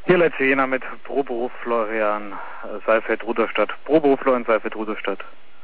Hier letzte Jena mit Proberuf Florian Seifert Rudolstadt. Proberuf Florian Seifert Rudolstadt.